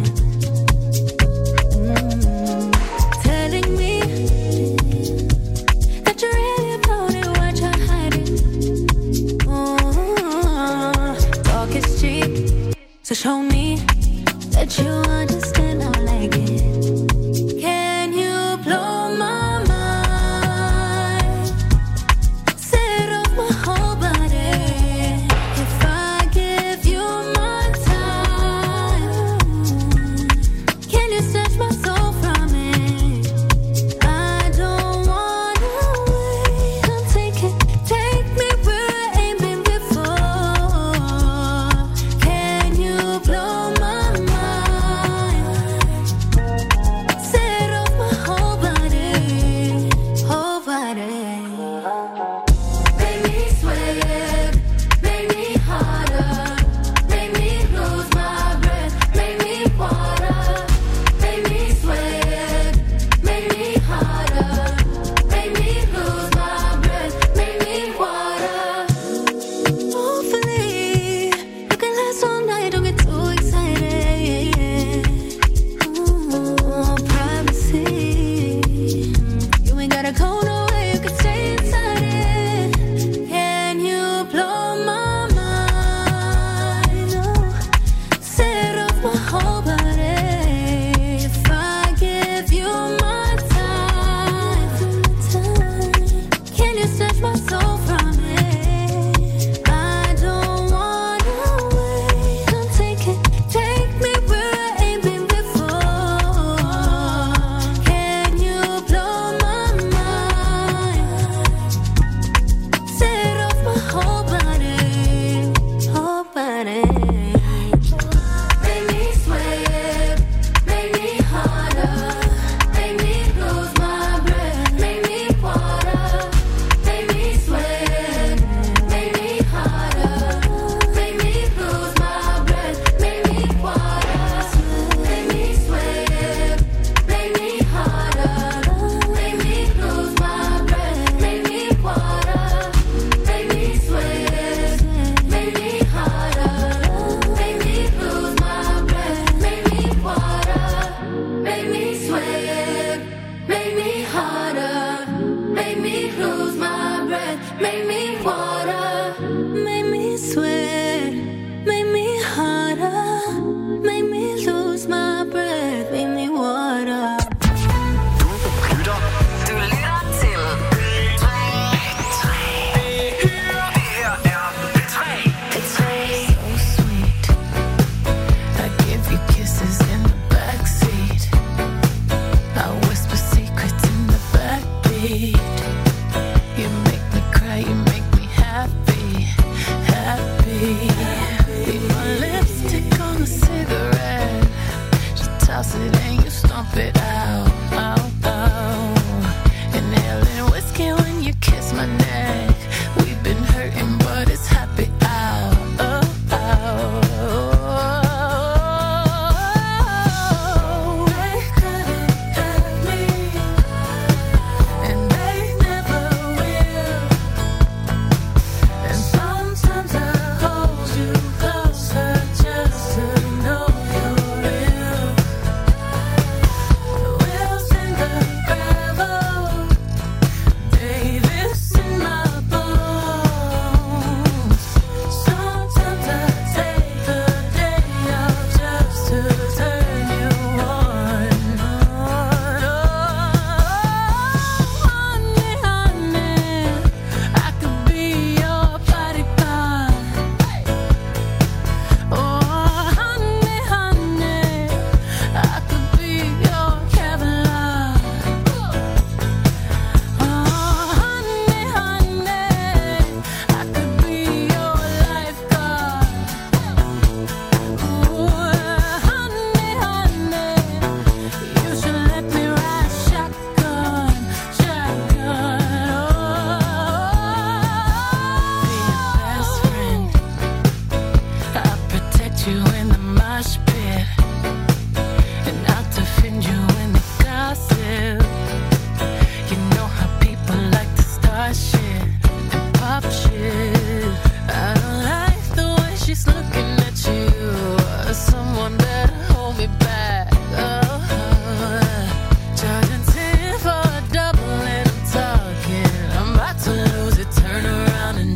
So show me that you understand, I like it. Can you blow my mind? Set off my whole body. If I give you my time, can you snatch my soul from it? I don't wanna wait. Come take it, take me where I ain't been before. Blow my mind.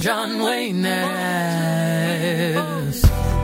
John Wayne-ness.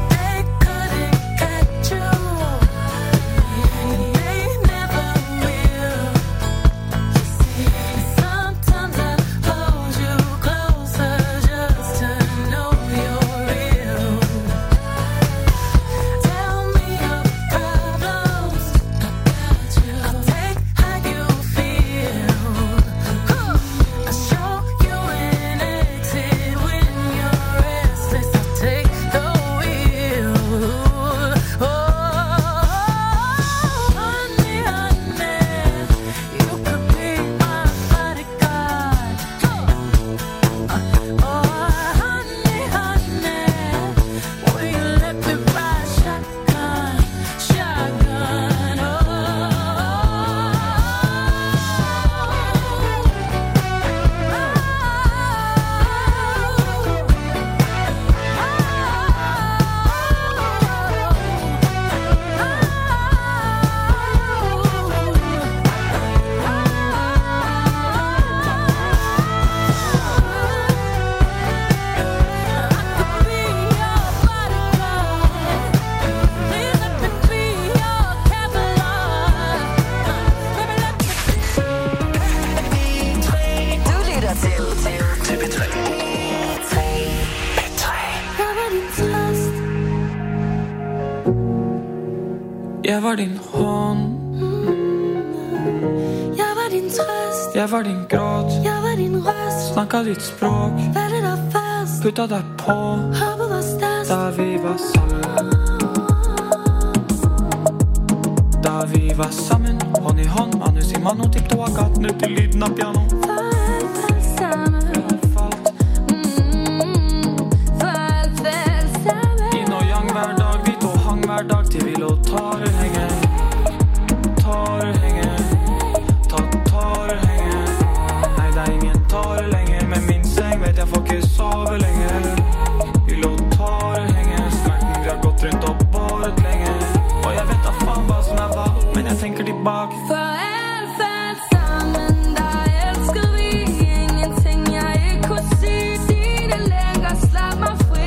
Jeg var din hånd. Jeg var din trøst. Jeg var din gråt. Jeg var din røst. Snakker dit språk. Valgte dig først. Putter dig på. Håbet var størst. Da vi var sammen. Da vi var sammen. Hånd i hånd. Manus i mano. Tippte og gaten ut til lyden av piano. For alt falt sammen. Hver dag, vi to hang hver dag til vi lå tårer henge. Tårer henge. Ta tårer henge. Nei, det er ingen tårer lenger. Med min seng vet jeg får ikke sove lenger. Vi lå tårer henge. Smerten vi har gått rundt og båret lenge. Og jeg vet da faen hva som er hva, men jeg tenker tilbake. For alt falt sammen, da elsker vi ingenting jeg ikke kunne si. Si det længere, slap mig fri.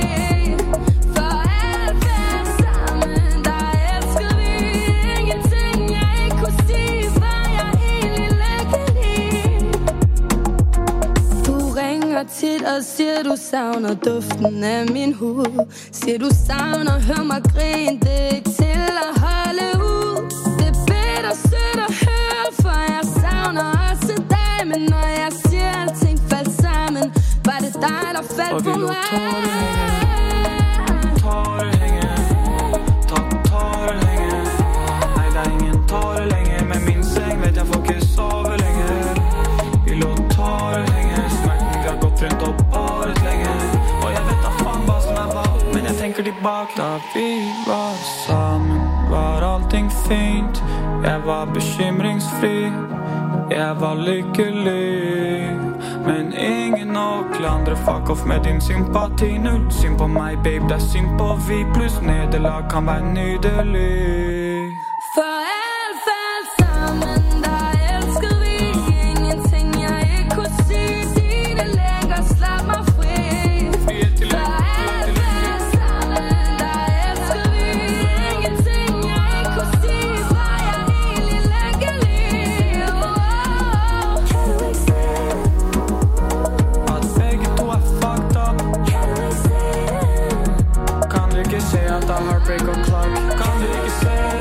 Tit og siger du savner duften af min hud. Siger du savner, hør mig grine. Det er ikke til at holde ud. Det er bedre sødt at høre, for jeg savner også dig. Men når jeg siger alting faldt sammen, var det dig der faldt på mig. Tårer hænge. Ta tårer hænge. Nej, der er ingen tårer længere. Med min seng vet jeg får ikke sove længere. Vi lå tårer hænge. Gått rundt og båret lenge. Og jeg vet da faen hva som er hva, men jeg tenker tilbake. Da vi var sammen, var allting fint. Jeg var bekymringsfri. Jeg var lykkelig. Men ingen å klandre. Fuck off med din sympati. Null synd på meg, babe, det er synd på vi. Pluss nederlag kan være nydelig. For alt faldt sammen, da elsker vi ingenting jeg ikke kunne si. Slap mig fri. For alt faldt sammen, da elsker vi ingenting jeg ikke kunne sige. For jeg er egentlig lykkelig. At begge to er fucked up. Kan du ikke se at det er heartbreak og klart? Kan du ikke se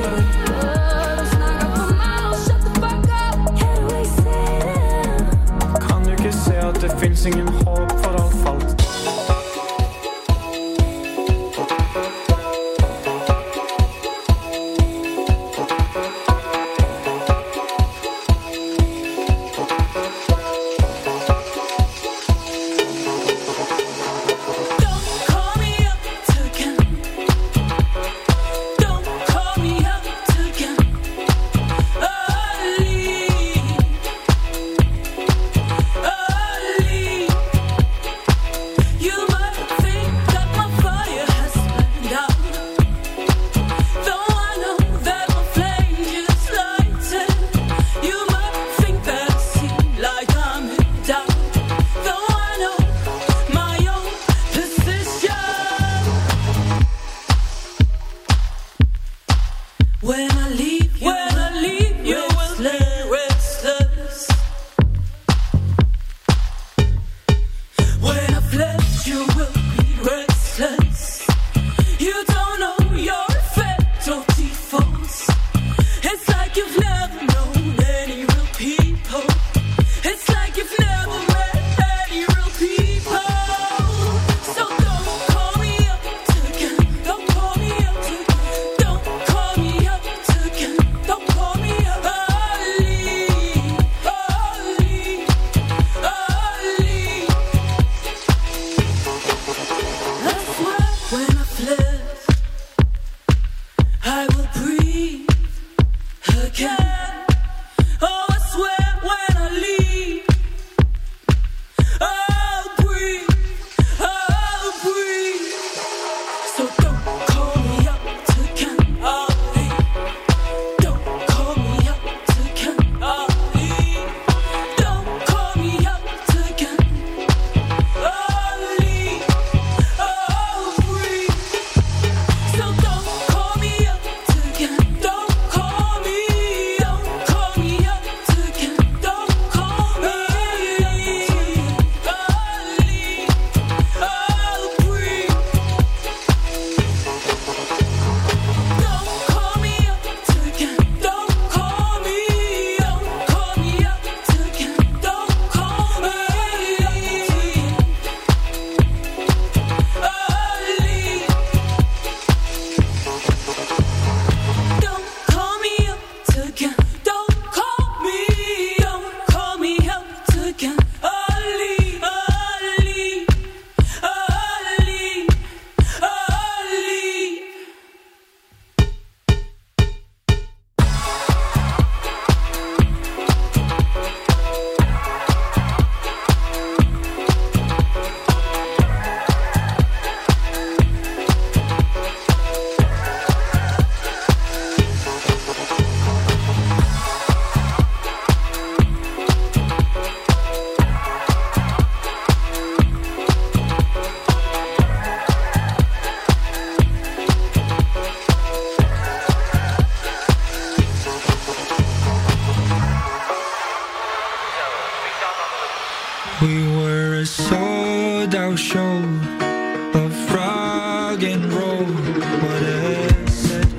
show of rock and roll. What is it?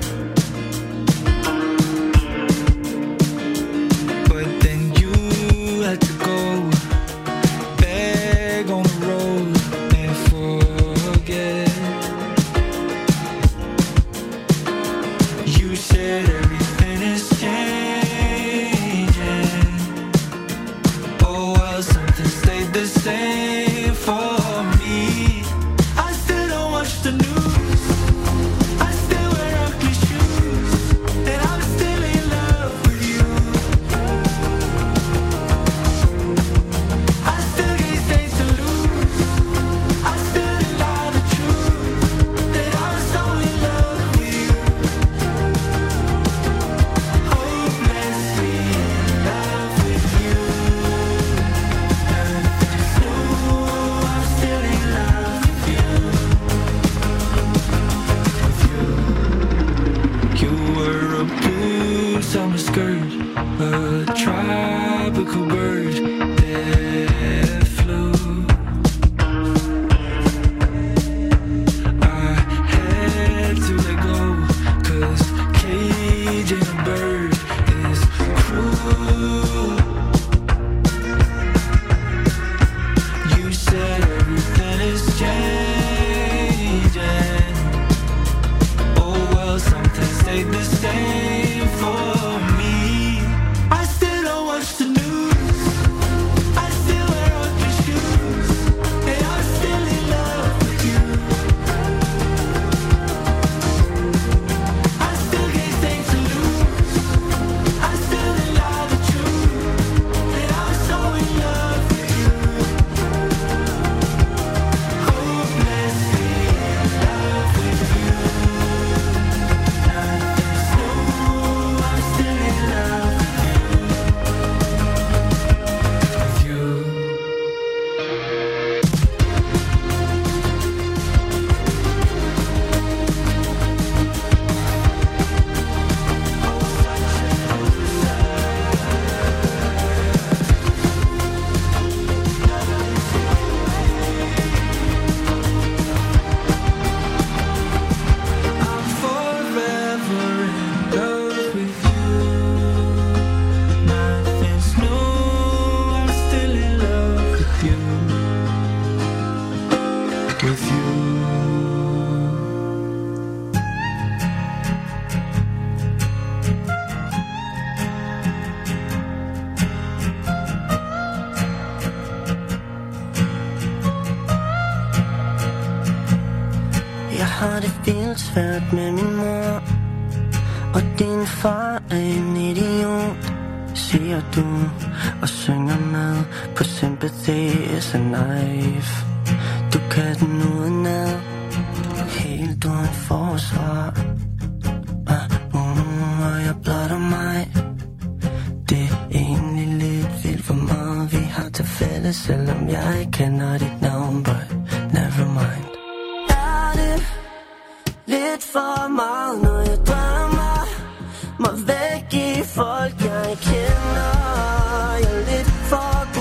But then you had to go back on the road and forget. You said everything is changing. Oh well, something stayed the same for me. I still don't watch the news. I still wear ugly shoes, and I'm still in love with you. I still get things to lose. I still lie the truth that I'm so in love with you. Hopelessly in love with you. Ooh, I'm still in love with you. With you. You were a blue summer skirt, a tropical bird that flew. I had to let go, 'cause caging a bird is cruel. You said everything is changing. Oh well, something stayed the same for me. I still don't watch the news. I still wear ugly shoes, and I'm still in love with you. I still get things to lose. I still lie the truth that I'm so in love with you. Hopelessly in love with you. Nothing's new. I'm still in love with you. With you. I'm forever in love with you. Nothing's new. I'm still in love with you. With you. Jeg har det vildt svært med min mor, og din far er en idiot, siger du, og synger med på Sympathy is a Knife. Du kan den udenad, helt uden forsvar. Ah, uh, og jeg blotter mig. Det er egentlig lidt vildt for meget, vi har til fælles, selvom jeg ikke kender dit navn, but never mind. Er det lidt for meget, når jeg drømmer mig væk i folk, jeg kender? Jeg er lidt for